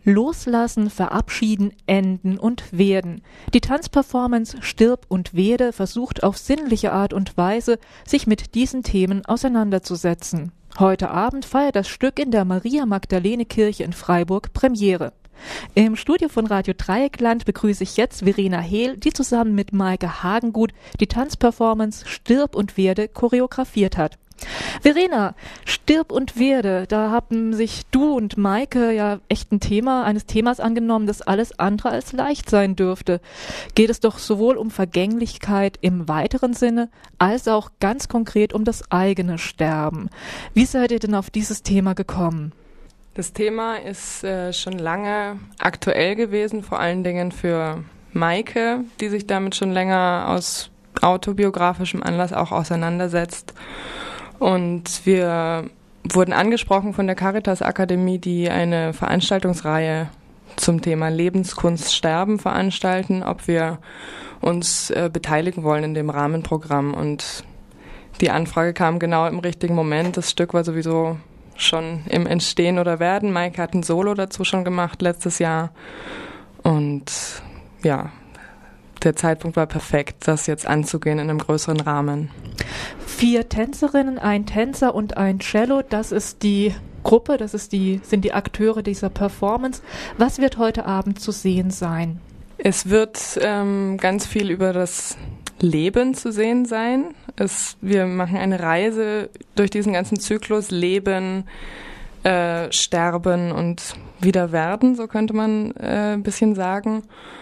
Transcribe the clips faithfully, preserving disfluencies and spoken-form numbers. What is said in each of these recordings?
Loslassen, verabschieden, enden und werden. Die Tanzperformance Stirb und werde versucht auf sinnliche Art und Weise, sich mit diesen Themen auseinanderzusetzen. Heute Abend feiert das Stück in der Maria-Magdalene-Kirche in Freiburg Premiere. Im Studio von Radio Dreieckland begrüße ich jetzt Verena Hehl, die zusammen mit Maike Hagengut die Tanzperformance Stirb und werde choreografiert hat. Verena, Stirb und werde, da haben sich du und Maike ja echt ein Thema, eines Themas angenommen, das alles andere als leicht sein dürfte. Geht es doch sowohl um Vergänglichkeit im weiteren Sinne, als auch ganz konkret um das eigene Sterben. Wie seid ihr denn auf dieses Thema gekommen? Das Thema ist äh, schon lange aktuell gewesen, vor allen Dingen für Maike, die sich damit schon länger aus autobiografischem Anlass auch auseinandersetzt. Und wir wurden angesprochen von der Caritas Akademie, die eine Veranstaltungsreihe zum Thema Lebenskunst sterben veranstalten, ob wir uns äh, beteiligen wollen in dem Rahmenprogramm. Und die Anfrage kam genau im richtigen Moment. Das Stück war sowieso schon im Entstehen oder Werden. Maike hat ein Solo dazu schon gemacht letztes Jahr. Und ja, der Zeitpunkt war perfekt, das jetzt anzugehen in einem größeren Rahmen. Vier Tänzerinnen, ein Tänzer und ein Cello, das ist die Gruppe, das ist die, sind die Akteure dieser Performance. Was wird heute Abend zu sehen sein? Es wird ähm, ganz viel über das Leben zu sehen sein. Es, wir machen eine Reise durch diesen ganzen Zyklus Leben, äh, Sterben und Wiederwerden, so könnte man äh, ein bisschen sagen.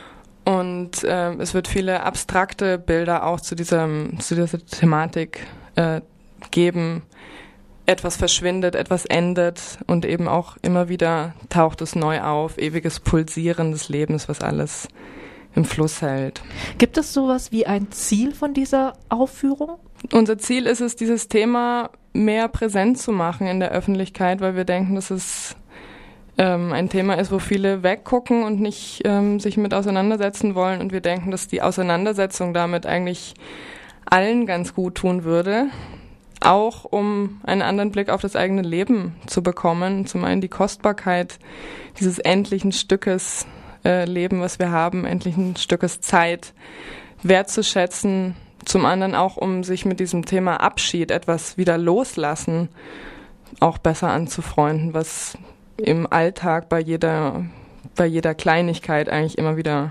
Und äh, es wird viele abstrakte Bilder auch zu, diesem, zu dieser Thematik äh, geben. Etwas verschwindet, etwas endet und eben auch immer wieder taucht es neu auf. Ewiges Pulsieren des Lebens, was alles im Fluss hält. Gibt es sowas wie ein Ziel von dieser Aufführung? Unser Ziel ist es, dieses Thema mehr präsent zu machen in der Öffentlichkeit, weil wir denken, dass es ähm, ein Thema ist, wo viele weggucken und nicht ähm, sich mit auseinandersetzen wollen. Und wir denken, dass die Auseinandersetzung damit eigentlich allen ganz gut tun würde, auch um einen anderen Blick auf das eigene Leben zu bekommen. Zum einen die Kostbarkeit dieses endlichen Stückes äh, Leben, was wir haben, endlichen Stückes Zeit wertzuschätzen. Zum anderen auch, um sich mit diesem Thema Abschied, etwas wieder loslassen, auch besser anzufreunden, was im Alltag bei jeder, bei jeder Kleinigkeit eigentlich immer wieder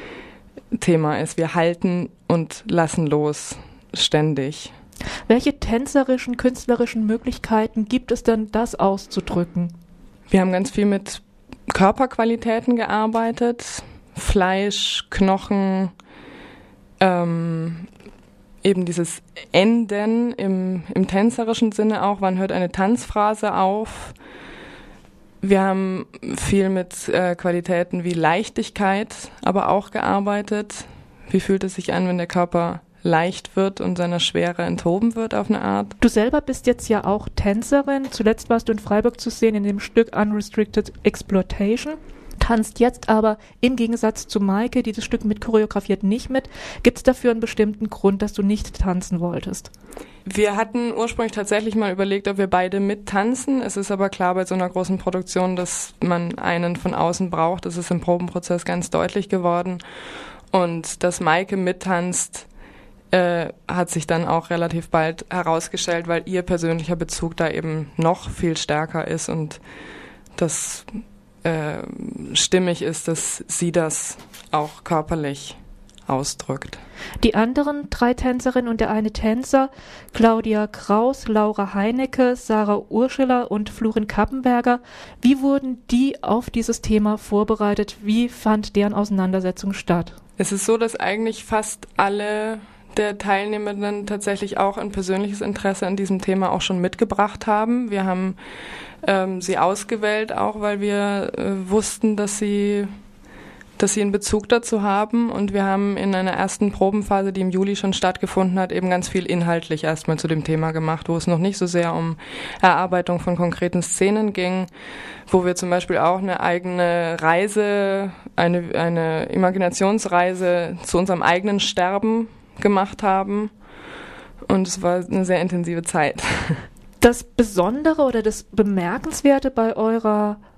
Thema ist. Wir halten und lassen los, ständig. Welche tänzerischen, künstlerischen Möglichkeiten gibt es denn, das auszudrücken? Wir haben ganz viel mit Körperqualitäten gearbeitet, Fleisch, Knochen, ähm, eben dieses Enden im, im tänzerischen Sinne auch, wann hört eine Tanzphrase auf. Wir haben viel mit äh, Qualitäten wie Leichtigkeit aber auch gearbeitet. Wie fühlt es sich an, wenn der Körper leicht wird und seiner Schwere enthoben wird auf eine Art? Du selber bist jetzt ja auch Tänzerin. Zuletzt warst du in Freiburg zu sehen in dem Stück Unrestricted Exploitation. Tanzt jetzt aber im Gegensatz zu Maike, die das Stück mit choreografiert, nicht mit. Gibt es dafür einen bestimmten Grund, dass du nicht tanzen wolltest? Wir hatten ursprünglich tatsächlich mal überlegt, ob wir beide mittanzen. Es ist aber klar bei so einer großen Produktion, dass man einen von außen braucht. Das ist im Probenprozess ganz deutlich geworden. Und dass Maike mittanzt, äh, hat sich dann auch relativ bald herausgestellt, weil ihr persönlicher Bezug da eben noch viel stärker ist und das äh, stimmig ist, dass sie das auch körperlich ausdrückt. Die anderen drei Tänzerinnen und der eine Tänzer, Claudia Kraus, Laura Heinecke, Sarah Urschiller und Florin Kappenberger, wie wurden die auf dieses Thema vorbereitet? Wie fand deren Auseinandersetzung statt? Es ist so, dass eigentlich fast alle der Teilnehmenden tatsächlich auch ein persönliches Interesse an diesem Thema auch schon mitgebracht haben. Wir haben ähm, sie ausgewählt, auch weil wir äh, wussten, dass sie dass sie einen Bezug dazu haben, und wir haben in einer ersten Probenphase, die im Juli schon stattgefunden hat, eben ganz viel inhaltlich erstmal zu dem Thema gemacht, wo es noch nicht so sehr um Erarbeitung von konkreten Szenen ging, wo wir zum Beispiel auch eine eigene Reise, eine, eine Imaginationsreise zu unserem eigenen Sterben gemacht haben, und es war eine sehr intensive Zeit. Das Besondere oder das Bemerkenswerte bei eurer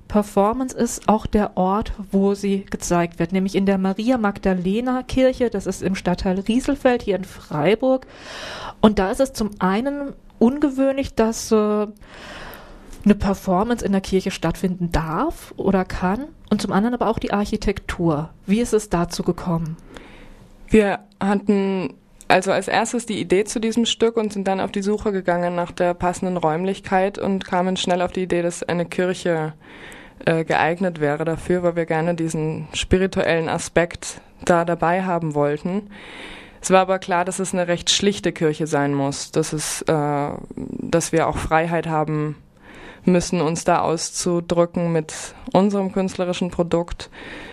Performance ist auch der Ort, wo sie gezeigt wird, nämlich in der Maria-Magdalena-Kirche, das ist im Stadtteil Rieselfeld hier in Freiburg. Und da ist es zum einen ungewöhnlich, dass äh, eine Performance in der Kirche stattfinden darf oder kann, und zum anderen aber auch die Architektur. Wie ist es dazu gekommen? Wir hatten also als erstes die Idee zu diesem Stück und sind dann auf die Suche gegangen nach der passenden Räumlichkeit und kamen schnell auf die Idee, dass eine Kirche äh, geeignet wäre dafür, weil wir gerne diesen spirituellen Aspekt da dabei haben wollten. Es war aber klar, dass es eine recht schlichte Kirche sein muss, dass es, äh, dass wir auch Freiheit haben müssen, uns da auszudrücken mit unserem künstlerischen Produkt.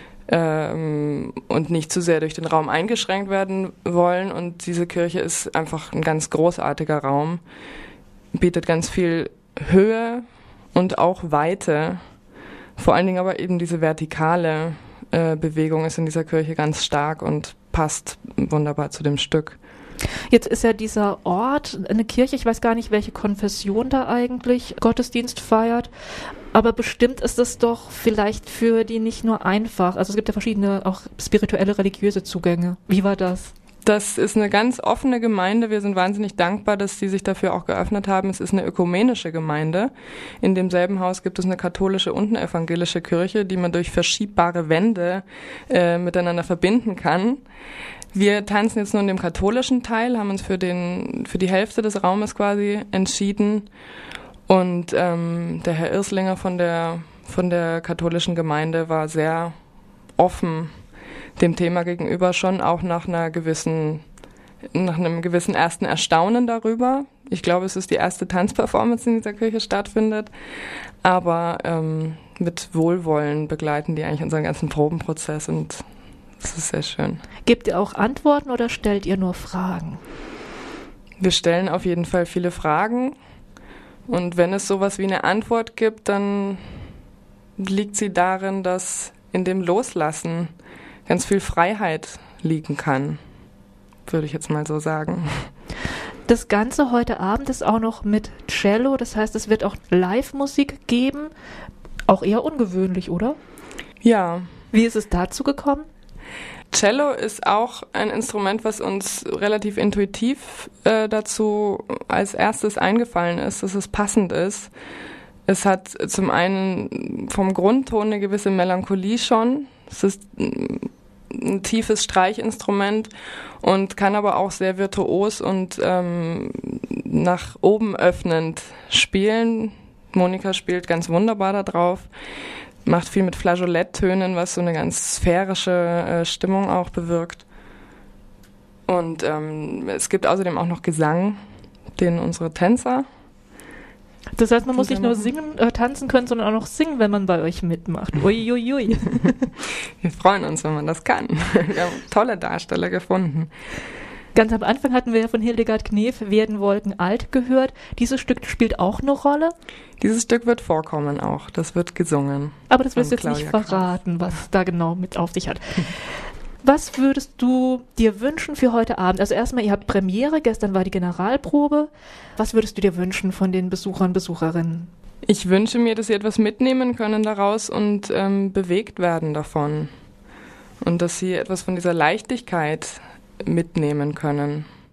Ähm, und nicht zu sehr durch den Raum eingeschränkt werden wollen. Und diese Kirche ist einfach ein ganz großartiger Raum, bietet ganz viel Höhe und auch Weite. Vor allen Dingen aber eben diese vertikale äh, Bewegung ist in dieser Kirche ganz stark und passt wunderbar zu dem Stück. Jetzt ist ja dieser Ort eine Kirche, ich weiß gar nicht, welche Konfession da eigentlich Gottesdienst feiert, aber bestimmt ist es doch vielleicht für die nicht nur einfach. Also es gibt ja verschiedene auch spirituelle, religiöse Zugänge. Wie war das? Das ist eine ganz offene Gemeinde. Wir sind wahnsinnig dankbar, dass sie sich dafür auch geöffnet haben. Es ist eine ökumenische Gemeinde. In demselben Haus gibt es eine katholische und eine evangelische Kirche, die man durch verschiebbare Wände äh, miteinander verbinden kann. Wir tanzen jetzt nur in dem katholischen Teil, haben uns für den für die Hälfte des Raumes quasi entschieden. Und ähm, der Herr Irslinger von der von der katholischen Gemeinde war sehr offen dem Thema gegenüber, schon auch nach einer gewissen, nach einem gewissen ersten Erstaunen darüber. Ich glaube, es ist die erste Tanzperformance, die in dieser Kirche stattfindet, aber ähm, mit Wohlwollen begleiten die eigentlich unseren ganzen Probenprozess und das ist sehr schön. Gebt ihr auch Antworten oder stellt ihr nur Fragen? Wir stellen auf jeden Fall viele Fragen und wenn es sowas wie eine Antwort gibt, dann liegt sie darin, dass in dem Loslassen ganz viel Freiheit liegen kann, würde ich jetzt mal so sagen. Das Ganze heute Abend ist auch noch mit Cello, das heißt, es wird auch Live-Musik geben. Auch eher ungewöhnlich, oder? Ja. Wie ist es dazu gekommen? Cello ist auch ein Instrument, was uns relativ intuitiv äh, dazu als erstes eingefallen ist, dass es passend ist. Es hat zum einen vom Grundton eine gewisse Melancholie schon. Es ist ein tiefes Streichinstrument und kann aber auch sehr virtuos und ähm, nach oben öffnend spielen. Monika spielt ganz wunderbar da drauf, macht viel mit Flageoletttönen, was so eine ganz sphärische äh, Stimmung auch bewirkt. Und ähm, es gibt außerdem auch noch Gesang, den unsere Tänzer. Das heißt, man muss nicht nur singen, äh, tanzen können, sondern auch noch singen, wenn man bei euch mitmacht. Uiuiui. Ui, ui. Wir freuen uns, wenn man das kann. Wir haben tolle Darsteller gefunden. Ganz am Anfang hatten wir ja von Hildegard Knef Werden Wolken alt gehört. Dieses Stück spielt auch eine Rolle? Dieses Stück wird vorkommen auch. Das wird gesungen. Aber das wirst du jetzt nicht verraten, was da genau mit auf sich hat. Was würdest du dir wünschen für heute Abend? Also erstmal, ihr habt Premiere, gestern war die Generalprobe. Was würdest du dir wünschen von den Besuchern, Besucherinnen? Ich wünsche mir, dass sie etwas mitnehmen können daraus und ähm, bewegt werden davon. Und dass sie etwas von dieser Leichtigkeit mitnehmen können.